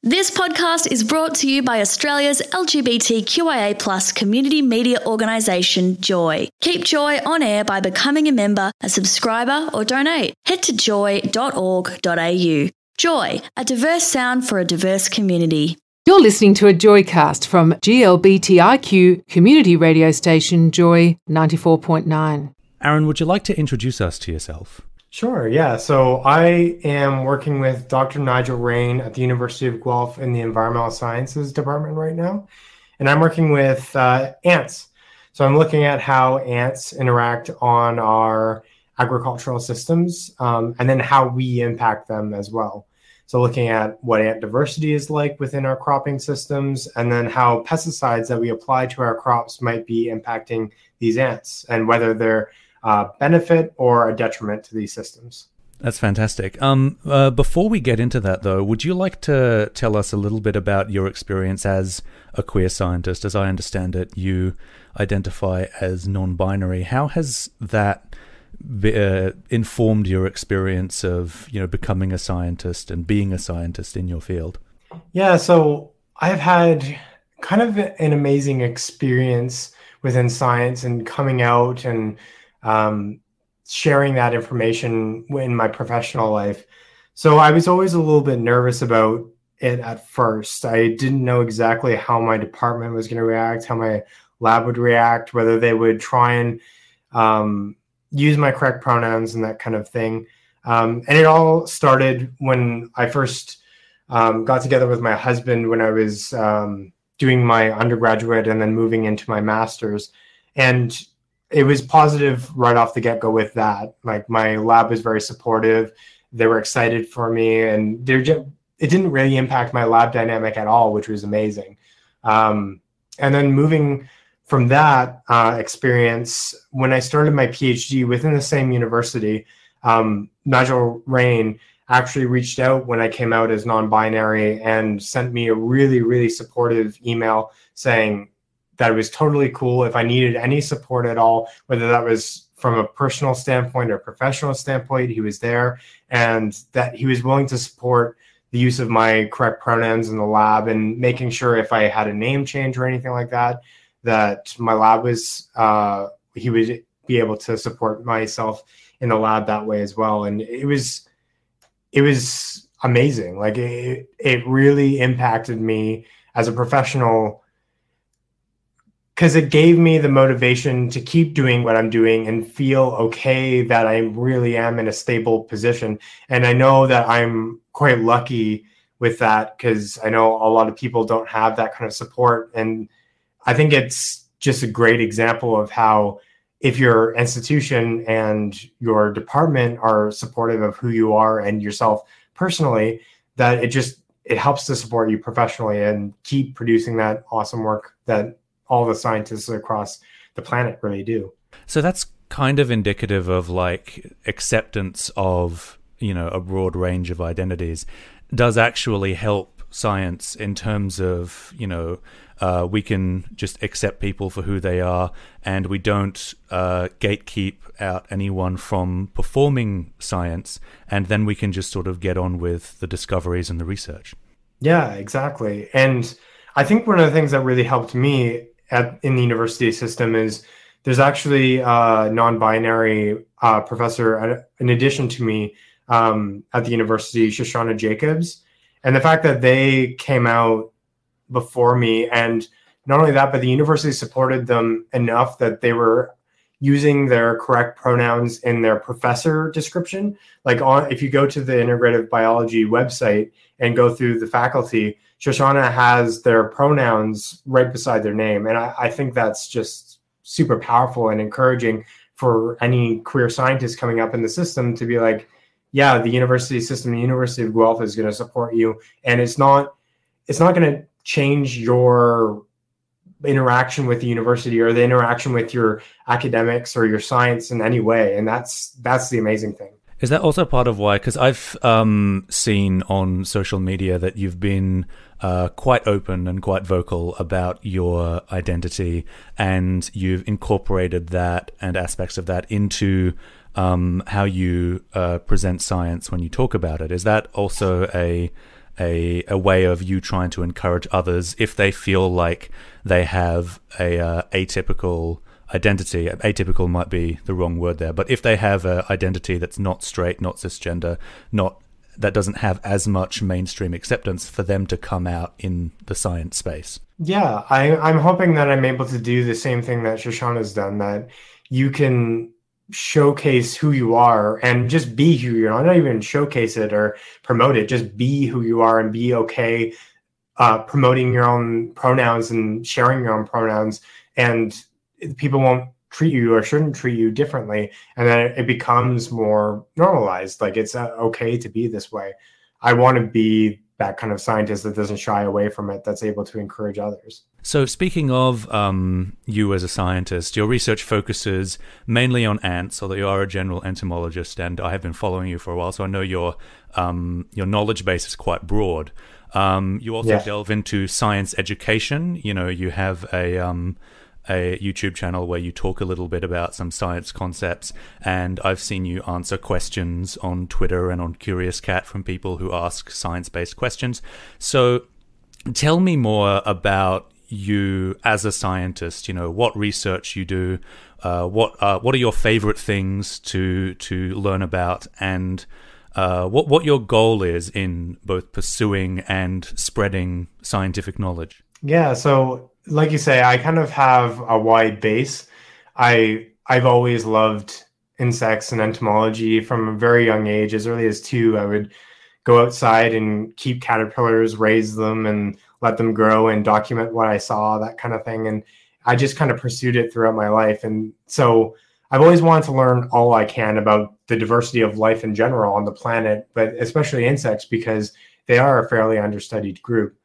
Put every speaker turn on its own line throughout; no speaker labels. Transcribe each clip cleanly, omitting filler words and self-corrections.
This podcast is brought to you by Australia's LGBTQIA+ community media organisation, Joy. Keep Joy on air by becoming a member, a subscriber or donate. Head to joy.org.au. Joy, a diverse sound for a diverse community.
You're listening to a Joycast from GLBTIQ community radio station Joy 94.9.
Aaron, would you like to introduce us to yourself?
Sure, yeah. So I am working with Dr. Nigel Raine at the University of Guelph in the Environmental Sciences Department right now. And I'm working with ants. So I'm looking at how ants interact on our agricultural systems and then how we impact them as well. So looking at what ant diversity is like within our cropping systems, and then how pesticides that we apply to our crops might be impacting these ants, and whether they're benefit or a detriment to these systems.
That's fantastic. Before we get into that, though, would you like to tell us a little bit about your experience as a queer scientist? As I understand it, you identify as non-binary. How has that informed your experience of, becoming a scientist and being a scientist in your field?
Yeah, so I've had kind of an amazing experience within science and coming out and sharing that information in my professional life. So I was always a little bit nervous about it at first. I didn't know exactly how my department was going to react, how my lab would react, whether they would try and use my correct pronouns and that kind of thing. And it all started when I first got together with my husband when I was doing my undergraduate and then moving into my master's. And it was positive right off the get-go with that. Like, my lab was very supportive. They were excited for me, and it didn't really impact my lab dynamic at all, which was amazing. And then moving from that experience, when I started my PhD within the same university, Nigel Raine actually reached out when I came out as non-binary and sent me a really, really supportive email saying that it was totally cool if I needed any support at all, whether that was from a personal standpoint or professional standpoint. He was there, and that he was willing to support the use of my correct pronouns in the lab, and making sure if I had a name change or anything like that, that my lab was, he would be able to support myself in the lab that way as well. And it was amazing. Like, it really impacted me as a professional, because it gave me the motivation to keep doing what I'm doing and feel okay that I really am in a stable position. And I know that I'm quite lucky with that, because I know a lot of people don't have that kind of support. And I think it's just a great example of how, if your institution and your department are supportive of who you are and yourself personally, that it helps to support you professionally and keep producing that awesome work that all the scientists across the planet really do.
So that's kind of indicative of acceptance of, a broad range of identities does actually help science in terms of, we can just accept people for who they are, and we don't gatekeep out anyone from performing science, and then we can just sort of get on with the discoveries and the research.
Yeah, exactly. And I think one of the things that really helped me in the university system is there's actually a non-binary professor in addition to me at the university, Shoshana Jacobs. And the fact that they came out before me, and not only that, but the university supported them enough that they were using their correct pronouns in their professor description. If you go to the integrative biology website and go through the faculty, Shoshana has their pronouns right beside their name. And I think that's just super powerful and encouraging for any queer scientist coming up in the system to be like, yeah, the university system, the University of Guelph is going to support you. And it's not going to change your interaction with the university or the interaction with your academics or your science in any way. And that's the amazing thing.
Is that also part of why? Because I've seen on social media that you've been quite open and quite vocal about your identity, and you've incorporated that and aspects of that into how you present science when you talk about it. Is that also a a way of you trying to encourage others if they feel like they have a atypical identity. Atypical might be the wrong word there, but if they have an identity that's not straight, not cisgender, that doesn't have as much mainstream acceptance, for them to come out in the science space.
Yeah, I'm hoping that I'm able to do the same thing that Shoshana's done, that you can showcase who you are and just be who you are. Not even showcase it or promote it, just be who you are and be okay promoting your own pronouns and sharing your own pronouns, and people won't treat you or shouldn't treat you differently, and then it becomes more normalized. Like, it's okay to be this way. I want to be that kind of scientist that doesn't shy away from it, that's able to encourage others.
So speaking of you as a scientist, your research focuses mainly on ants, although you are a general entomologist, and I have been following you for a while, so I know your knowledge base is quite broad. You also delve into science education. You have a YouTube channel where you talk a little bit about some science concepts, and I've seen you answer questions on Twitter and on Curious Cat from people who ask science-based questions. So tell me more about you as a scientist. What research you do, what are your favorite things to learn about, and what your goal is in both pursuing and spreading scientific knowledge.
Yeah, so like you say, I kind of have a wide base. I've always loved insects and entomology from a very young age. As early as 2, I would go outside and keep caterpillars, raise them, and let them grow and document what I saw, that kind of thing. And I just kind of pursued it throughout my life. And so I've always wanted to learn all I can about the diversity of life in general on the planet, but especially insects, because they are a fairly understudied group.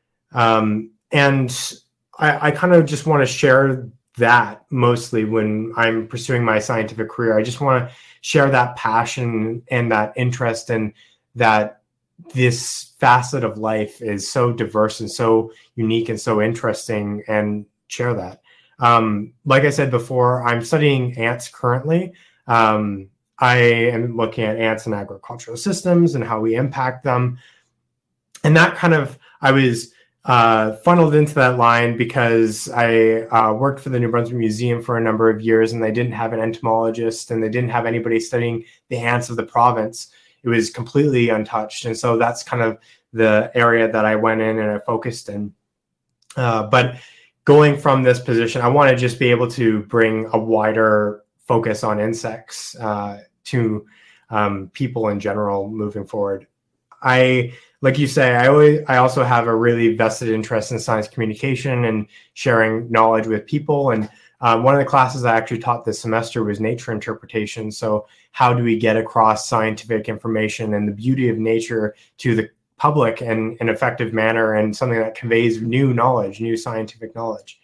And I kind of just want to share that mostly when I'm pursuing my scientific career. I just want to share that passion and that interest, and that this facet of life is so diverse and so unique and so interesting, and share that. Like I said before, I'm studying ants currently. I am looking at ants and agricultural systems and how we impact them. And that kind of, I was funneled into that line because I worked for the New Brunswick Museum for a number of years, and they didn't have an entomologist, and they didn't have anybody studying the ants of the province. It was completely untouched. And so that's kind of the area that I went in and I focused in. But going from this position, I want to just be able to bring a wider focus on insects to people in general moving forward. Like you say, I also have a really vested interest in science communication and sharing knowledge with people. And one of the classes I actually taught this semester was nature interpretation. So how do we get across scientific information and the beauty of nature to the public in an effective manner, and something that conveys new knowledge, new scientific knowledge.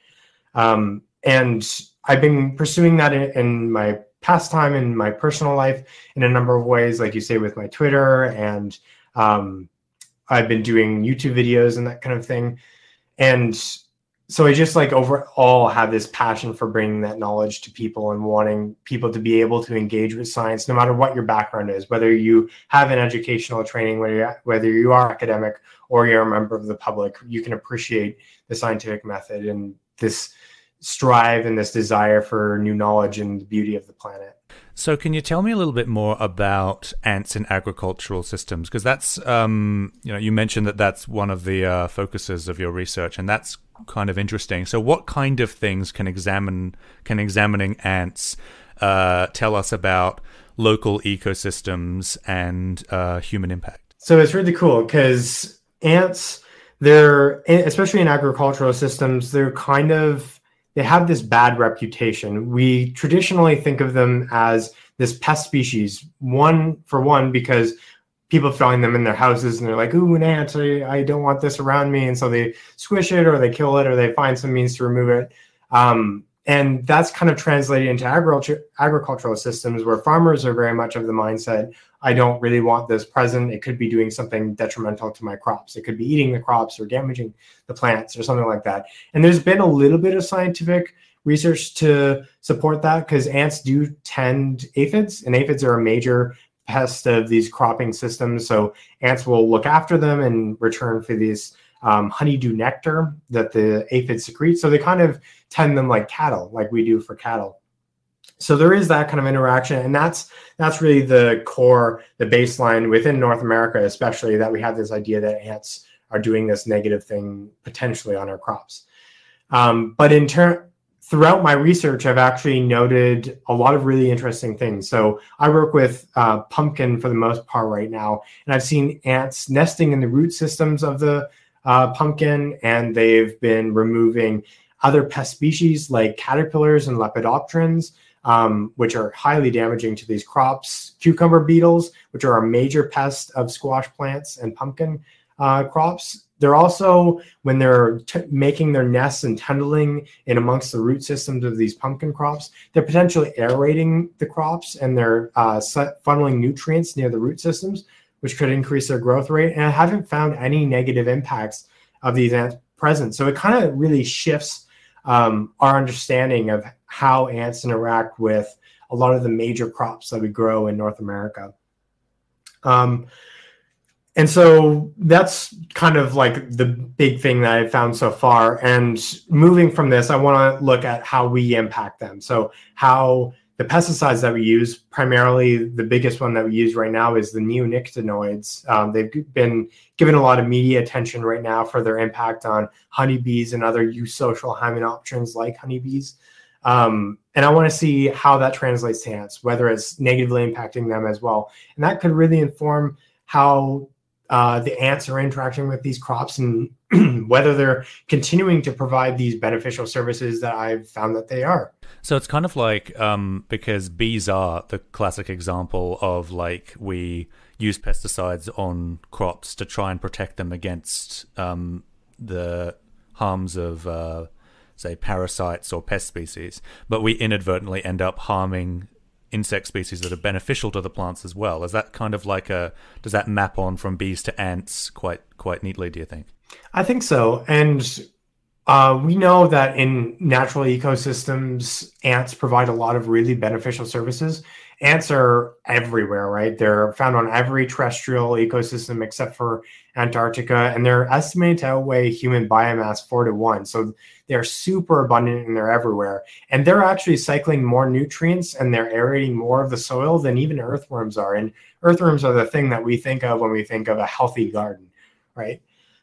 And I've been pursuing that in my pastime, in my personal life, in a number of ways, like you say, with my Twitter, and I've been doing YouTube videos and that kind of thing. And so I just overall have this passion for bringing that knowledge to people and wanting people to be able to engage with science, no matter what your background is, whether you have an educational training, whether you are academic or you're a member of the public. You can appreciate the scientific method and this strive and this desire for new knowledge and the beauty of the planet.
So can you tell me a little bit more about ants in agricultural systems? Because that's, you mentioned that that's one of the focuses of your research, and that's kind of interesting. So what kind of things can examining ants tell us about local ecosystems and human impact?
So it's really cool because ants, especially in agricultural systems, they have this bad reputation. We traditionally think of them as this pest species, because people find them in their houses and they're like, ooh, an ant, I don't want this around me. And so they squish it, or they kill it, or they find some means to remove it. And that's kind of translated into agricultural systems, where farmers are very much of the mindset, I don't really want this present. It could be doing something detrimental to my crops. It could be eating the crops or damaging the plants or something like that. And there's been a little bit of scientific research to support that, because ants do tend aphids, and aphids are a major pest of these cropping systems. So ants will look after them in return for these honeydew nectar that the aphid secretes. So they kind of tend them like cattle, like we do for cattle. So there is that kind of interaction, and that's really the core, the baseline within North America, especially, that we have this idea that ants are doing this negative thing potentially on our crops. But throughout my research, I've actually noted a lot of really interesting things. So I work with pumpkin for the most part right now, and I've seen ants nesting in the root systems of the pumpkin, and they've been removing other pest species like caterpillars and lepidopterans, which are highly damaging to these crops. Cucumber beetles, which are a major pest of squash plants and pumpkin crops. They're also, when they're making their nests and tunneling in amongst the root systems of these pumpkin crops, they're potentially aerating the crops, and they're funneling nutrients near the root systems, which could increase their growth rate. And I haven't found any negative impacts of these ants present. So it kind of really shifts our understanding of how ants interact with a lot of the major crops that we grow in North America. And so that's kind of like the big thing that I've found so far. And moving from this, I want to look at how we impact them. So how the pesticides that we use, primarily the biggest one that we use right now is the neonicotinoids. They've been given a lot of media attention right now for their impact on honeybees and other eusocial hymenopterans like honeybees. And I want to see how that translates to ants, whether it's negatively impacting them as well. And that could really inform how the ants are interacting with these crops, and whether they're continuing to provide these beneficial services that I've found that they are.
So it's kind of like, because bees are the classic example of, like, we use pesticides on crops to try and protect them against the harms of, say, parasites or pest species, but we inadvertently end up harming insect species that are beneficial to the plants as well. Is that kind of like does that map on from bees to ants quite neatly, do you think?
I think so. And we know that in natural ecosystems, ants provide a lot of really beneficial services. Ants are everywhere, right? They're found on every terrestrial ecosystem except for Antarctica, and they're estimated to outweigh human biomass 4-to-1. So they're super abundant and they're everywhere. And they're actually cycling more nutrients, and they're aerating more of the soil than even earthworms are. And earthworms are the thing that we think of when we think of a healthy garden, right?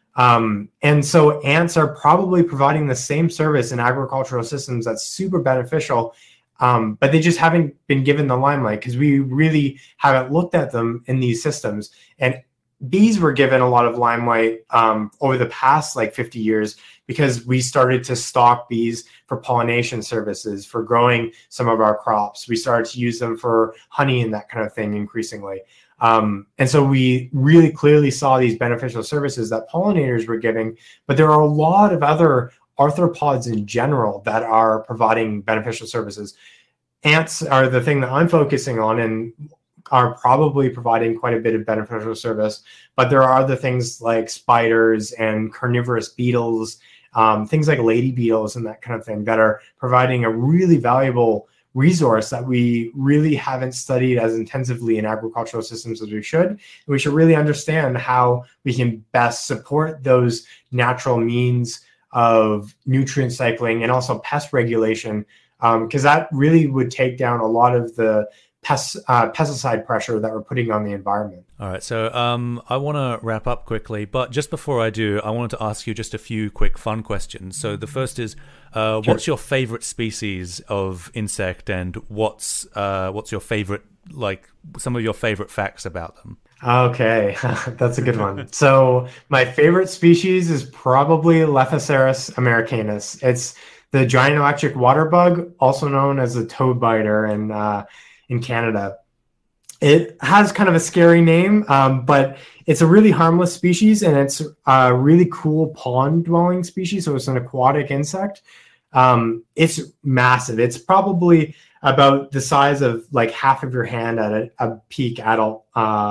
And so ants are probably providing the same service in agricultural systems that's super beneficial, but they just haven't been given the limelight because we really haven't looked at them in these systems. And bees were given a lot of limelight over the past 50 years because we started to stock bees for pollination services, for growing some of our crops. We started to use them for honey and that kind of thing increasingly. And so we really clearly saw these beneficial services that pollinators were giving, but there are a lot of other arthropods in general that are providing beneficial services. Ants are the thing that I'm focusing on and are probably providing quite a bit of beneficial service, but there are other things like spiders and carnivorous beetles, things like lady beetles and that kind of thing that are providing a really valuable resource that we really haven't studied as intensively in agricultural systems as we should. And we should really understand how we can best support those natural means of nutrient cycling and also pest regulation, because that really would take down a lot of the pesticide pressure that we're putting on the environment.
All right, so I want to wrap up quickly, but just before I do, I wanted to ask you just a few quick fun questions. So the first is, what's your favorite species of insect, and what's your favorite, some of your favorite facts about them?
Okay, that's a good one. So my favorite species is probably Lephoceras americanus. It's the giant electric water bug, also known as the toad biter in Canada. It has kind of a scary name, but it's a really harmless species, and it's a really cool pond-dwelling species, so it's an aquatic insect. It's massive. It's probably about the size of half of your hand at a peak adult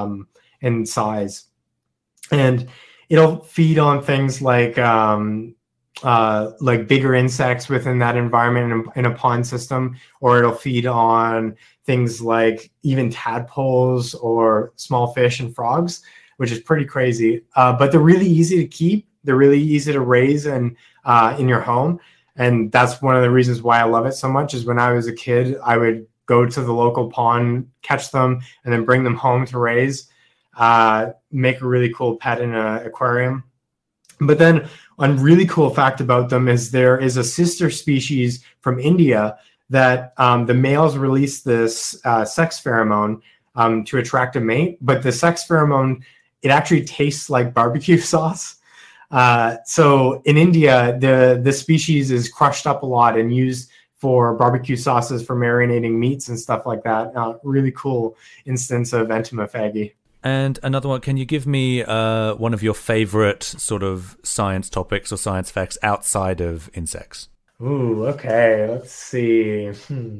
in size. And it'll feed on things like like bigger insects within that environment in a pond system, or it'll feed on things like even tadpoles or small fish and frogs, which is pretty crazy. But they're really easy to keep. They're really easy to raise in your home. And that's one of the reasons why I love it so much is when I was a kid, I would go to the local pond, catch them, and then bring them home to raise, make a really cool pet in an aquarium. But then one really cool fact about them is there is a sister species from India that the males release this sex pheromone to attract a mate. But the sex pheromone, it actually tastes like barbecue sauce. So in India, the species is crushed up a lot and used for barbecue sauces for marinating meats and stuff like that. Really cool instance of entomophagy.
And another one, can you give me one of your favorite sort of science topics or science facts outside of insects?
Ooh, okay. Let's see.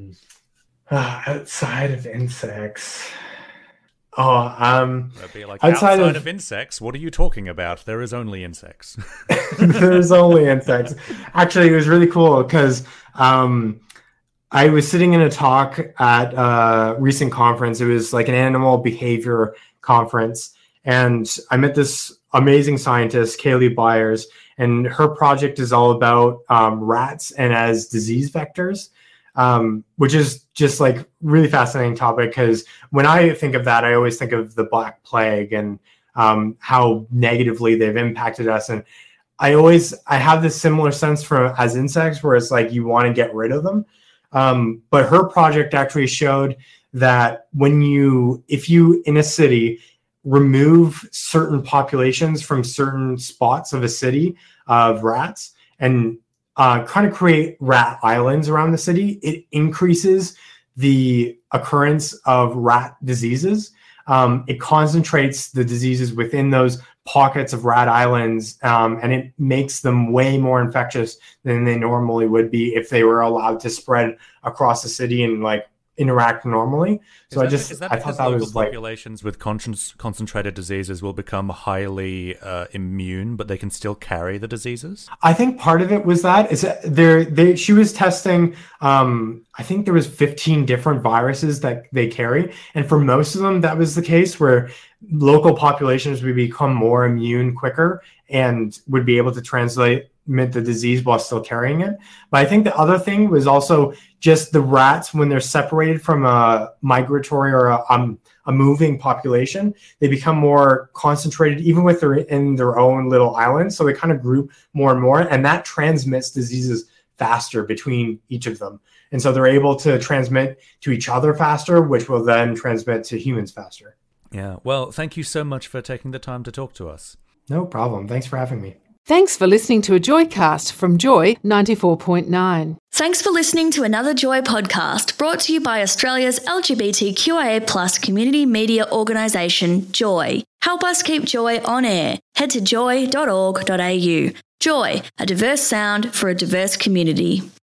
Outside of insects.
That'd be like, outside of insects, what are you talking about? There is only insects.
There's only insects. Actually, it was really cool because I was sitting in a talk at a recent conference. It was like an animal behavior conference. And I met this amazing scientist, Kaylee Byers, and her project is all about rats and as disease vectors, which is just like really fascinating topic because when I think of that, I always think of the Black Plague and how negatively they've impacted us. And I have this similar sense as insects where it's like you want to get rid of them. But her project actually showed that if you in a city remove certain populations from certain spots of a city of rats and kind of create rat islands around the city, it increases the occurrence of rat diseases. It concentrates the diseases within those pockets of rat islands, and it makes them way more infectious than they normally would be if they were allowed to spread across the city and like interact normally. So I thought that was like
populations with concentrated diseases will become highly immune, but they can still carry the diseases.
I think part of it was she was testing. I think there was 15 different viruses that they carry, and for most of them, that was the case where local populations would become more immune quicker and would be able to transmit the disease while still carrying it. But I think the other thing was also just the rats, when they're separated from a migratory or a moving population, they become more concentrated, even with in their own little island. So they kind of group more and more, and that transmits diseases faster between each of them. And so they're able to transmit to each other faster, which will then transmit to humans faster.
Yeah. Well, thank you so much for taking the time to talk to us.
No problem. Thanks for having me.
Thanks for listening to a Joycast from Joy 94.9.
Thanks for listening to another Joy podcast brought to you by Australia's LGBTQIA+ community media organisation, Joy. Help us keep Joy on air. Head to joy.org.au. Joy, a diverse sound for a diverse community.